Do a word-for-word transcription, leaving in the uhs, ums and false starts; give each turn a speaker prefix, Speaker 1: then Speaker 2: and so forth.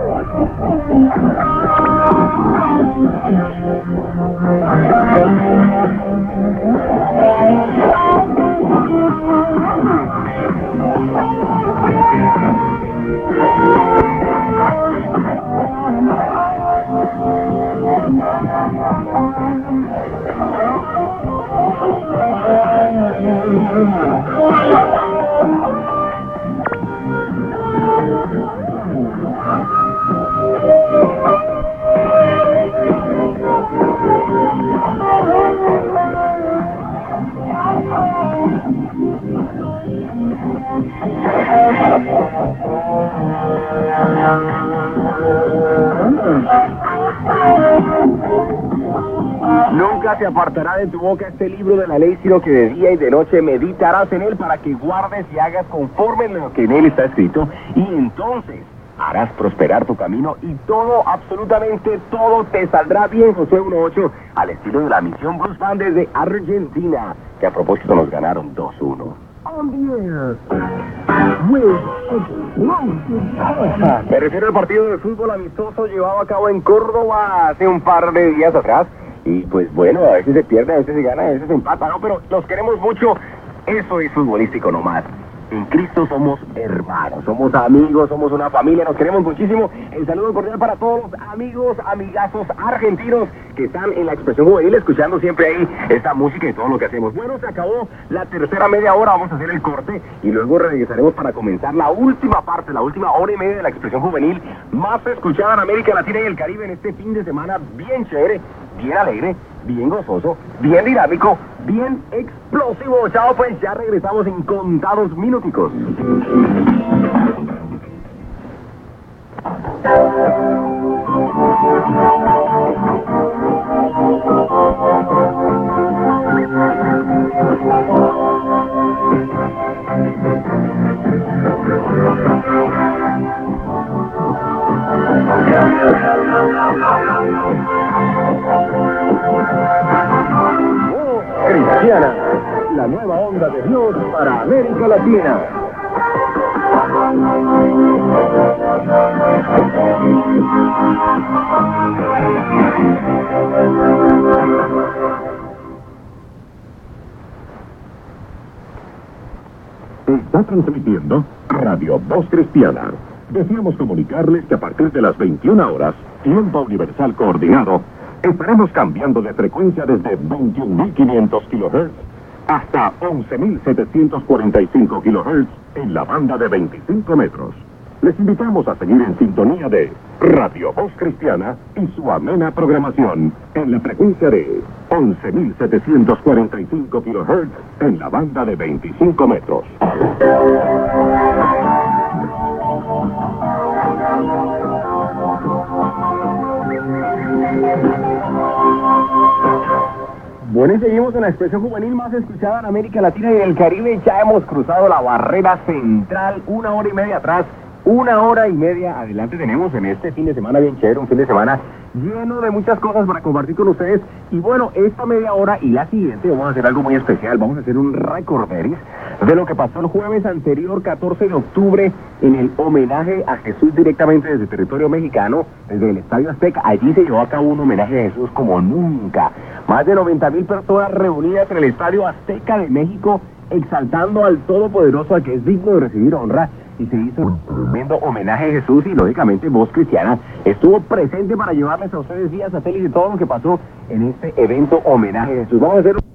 Speaker 1: Nunca te apartará de tu boca este libro de la ley, sino que de día y de noche meditarás en él para que guardes y hagas conforme lo que en él está escrito, y entonces harás prosperar tu camino y todo, absolutamente todo, te saldrá bien. Josué uno ocho, al estilo de la misión Blues Band desde Argentina, que a propósito nos ganaron dos uno. Me refiero al partido de fútbol amistoso llevado a cabo en Córdoba hace un par de días atrás. Y pues bueno, a veces se pierde, a veces se gana, a veces se empata, ¿no? Pero los queremos mucho. Eso es futbolístico nomás. En Cristo somos hermanos, somos amigos, somos una familia, nos queremos muchísimo. El saludo cordial para todos los amigos, amigazos argentinos que están en la Expresión Juvenil escuchando siempre ahí esta música y todo lo que hacemos. Bueno, se acabó la tercera media hora, vamos a hacer el corte y luego regresaremos para comenzar la última parte, la última hora y media de la Expresión Juvenil más escuchada en América Latina y el Caribe en este fin de semana bien chévere, bien alegre, bien gozoso, bien dinámico, bien explosivo. Chao, pues ya regresamos en contados minuticos. Cristiana, la nueva onda de Dios para América Latina.
Speaker 2: Está transmitiendo Radio Voz Cristiana. Deseamos comunicarles que a partir de las veintiuna horas, tiempo universal coordinado, estaremos cambiando de frecuencia desde veintiún mil quinientos kilohertz hasta once mil setecientos cuarenta y cinco kilohertz en la banda de veinticinco metros. Les invitamos a seguir en sintonía de Radio Voz Cristiana y su amena programación en la frecuencia de once mil setecientos cuarenta y cinco kilohertz en la banda de veinticinco metros.
Speaker 1: Bueno, y seguimos en la Expresión Juvenil más escuchada en América Latina y en el Caribe. Ya hemos cruzado la barrera central, una hora y media atrás, una hora y media adelante tenemos en este fin de semana bien chévere, un fin de semana lleno de muchas cosas para compartir con ustedes. Y bueno, esta media hora y la siguiente vamos a hacer algo muy especial, vamos a hacer un recorderis de lo que pasó el jueves anterior, catorce de octubre, en el homenaje a Jesús directamente desde territorio mexicano, desde el Estadio Azteca. Allí se llevó a cabo un homenaje a Jesús como nunca. Más de noventa mil personas reunidas en el Estadio Azteca de México, exaltando al Todopoderoso, al que es digno de recibir honra, y se hizo un tremendo homenaje a Jesús, y lógicamente Voz Cristiana estuvo presente para llevarles a ustedes vía satélite todo lo que pasó en este evento homenaje a Jesús. Vamos a hacer un...